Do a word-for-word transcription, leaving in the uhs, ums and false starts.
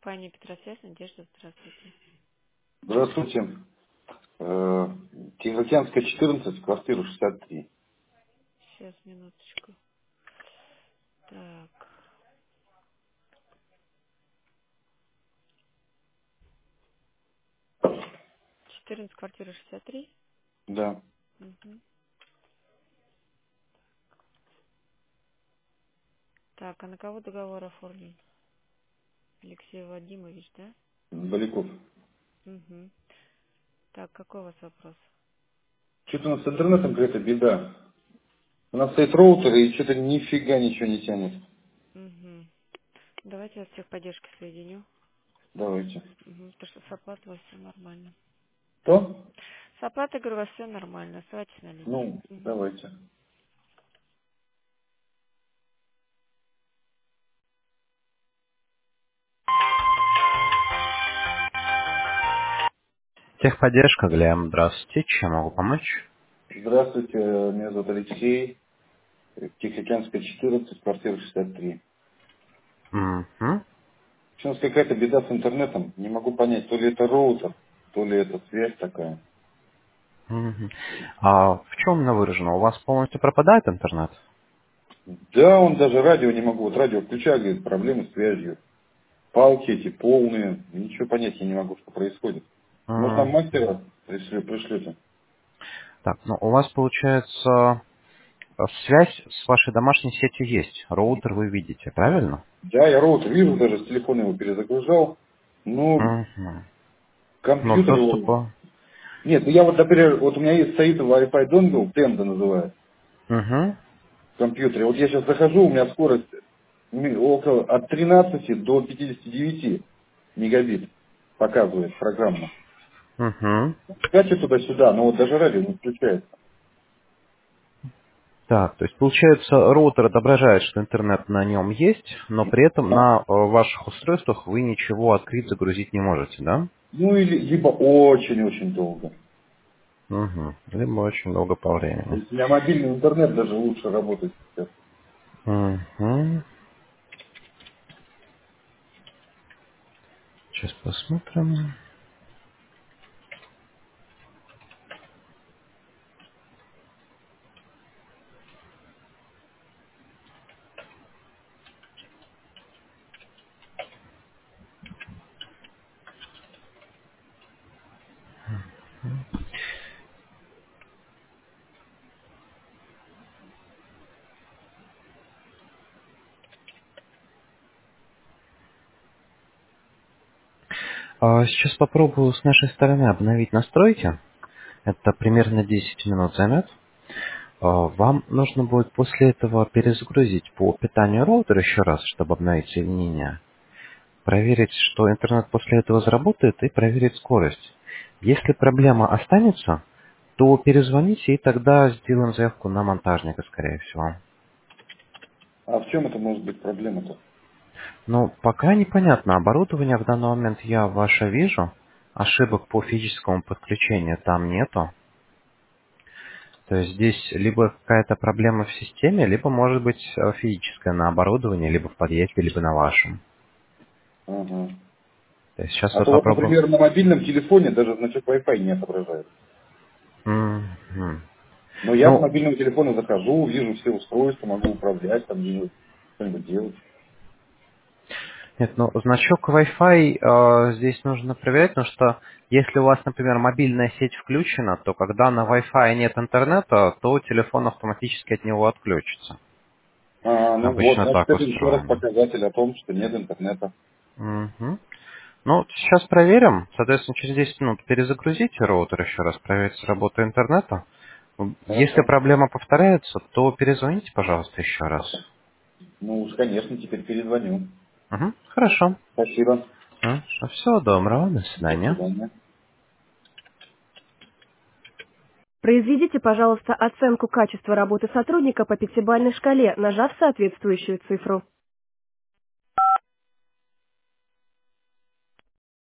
Компания Петросвязь, Надежда, здравствуйте. Здравствуйте. Э, Тихоокеанская, четырнадцать, квартира шестьдесят три. Сейчас, минуточку. Так, четырнадцать, квартира шестьдесят три. Да. Мгм. Так, а на кого договор оформлен? Алексей Владимирович, да? Баляков. Угу. Так, какой у вас вопрос? Что-то у нас с интернетом какая-то беда. У нас стоит роутер и что-то нифига ничего не тянет. Угу. Давайте я с техподдержкой соединю. Давайте. Угу. Потому что с оплатой у вас все нормально. Что? С оплатой, говорю, у вас все нормально. Оставайтесь на линии. Ну, Угу. давайте. Техподдержка, Глеб, здравствуйте. Чем могу помочь? Здравствуйте, меня зовут Алексей. Тихоокеанская, четырнадцать, квартира шестьдесят три. Угу. Что у нас какая-то беда с интернетом. Не могу понять, то ли это роутер, то ли это связь такая. Угу. А в чем она выражена? У вас полностью пропадает интернет? Да, он даже радио не могу. Вот радио включаю, говорит, проблемы с связью. Палки эти полные, ничего понять я не могу, что происходит. Может, нам М, мастера пришли, пришлете? Так, ну у вас получается э, связь с вашей домашней сетью есть. Роутер вы видите, правильно? Да, я роутер вижу, даже с телефона его перезагружал. Ну, Угу. Но компьютер его... доступа. Нет, ну я вот, например, вот у меня есть стоит Wi-Fi dongle, Tenda называют, Угу. в компьютере. Вот я сейчас захожу, у меня скорость ми- около от тринадцати до пятидесяти девяти мегабит показывает программа. Угу. Скачет туда-сюда, но вот даже радио не включается. Так, то есть получается, роутер отображает, что интернет на нем есть, но при этом А, на э, ваших устройствах вы ничего открыть, загрузить не можете, да? Ну или либо очень-очень долго. Угу. Либо очень долго по То времени. есть у меня мобильный интернет даже лучше работает сейчас. Угу. Сейчас посмотрим. А, Сейчас попробую с нашей стороны обновить настройки. Это примерно десять минут займет. А, Вам нужно будет после этого перезагрузить по питанию роутер еще раз, чтобы обновить соединение. Проверить, что интернет после этого заработает, и проверить скорость. Если проблема останется, то перезвоните, и тогда сделаем заявку на монтажника, скорее всего. А в чем это может быть проблема-то? Ну, пока непонятно. Оборудование в данный момент я ваше вижу. Ошибок по физическому подключению там нету. То есть здесь либо какая-то проблема в системе, либо может быть э, физическая на оборудовании, либо в подъезде, либо на вашем. Ага. То есть сейчас А вот то вот, попробуем. например, на мобильном телефоне даже значок Wi-Fi не отображает. Мгм. Но я с Ну, мобильного телефона захожу, вижу все устройства, могу управлять, там где-нибудь что-нибудь делать. нет, ну значок Wi-Fi э, здесь нужно проверять, потому что если у вас, например, мобильная сеть включена, то когда на Wi-Fi нет интернета, то телефон автоматически от него отключится. А, ну вот, Обычно значит, так это еще раз устроено. показатель о том, что нет интернета. Мгм. Ну, сейчас проверим. Соответственно, через десять минут перезагрузите роутер еще раз, проверьте работу интернета. Если Хорошо. проблема повторяется, то перезвоните, пожалуйста, еще раз. Ну уж, конечно, теперь перезвоню. Угу, хорошо. Спасибо. Ну, всего доброго, до До свидания. свидания. Произведите, пожалуйста, оценку качества работы сотрудника по пятибалльной шкале, нажав соответствующую цифру.